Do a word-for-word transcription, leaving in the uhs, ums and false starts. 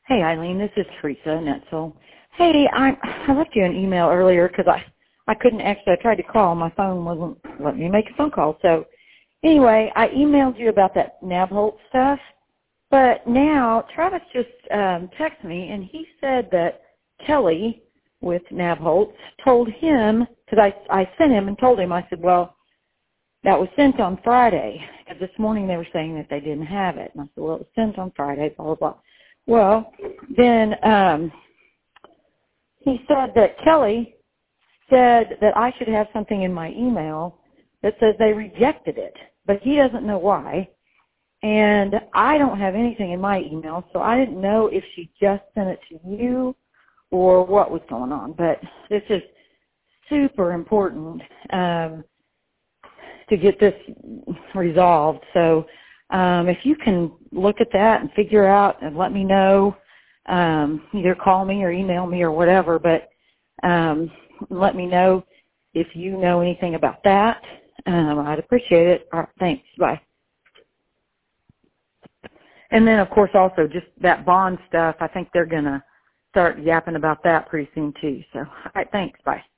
Hey, Eileen, this is Teresa Netzel. Hey, I, I left you an email earlier because I, I couldn't actually, I tried to call. My phone wasn't letting me make a phone call. So anyway, I emailed you about that Nabholz stuff. But now Travis just um, texted me, and he said that Kelly with Nabholz told him, because I, I sent him and told him, I said, well, that was sent on Friday. Because this morning they were saying that they didn't have it. And I said, well, it was sent on Friday, blah, blah, blah. Well, then um, he said that Kelly said that I should have something in my email that says they rejected it, but he doesn't know why. And I don't have anything in my email, so I didn't know if she just sent it to you or what was going on. But this is super important um, to get this resolved. So um, if you can look at that and figure out and let me know, um, either call me or email me or whatever, but um, let me know if you know anything about that. Um, I'd appreciate it. All right, thanks. Bye. And then, of course, also just that bond stuff, I think they're going to start yapping about that pretty soon, too. So, all right, thanks. Bye.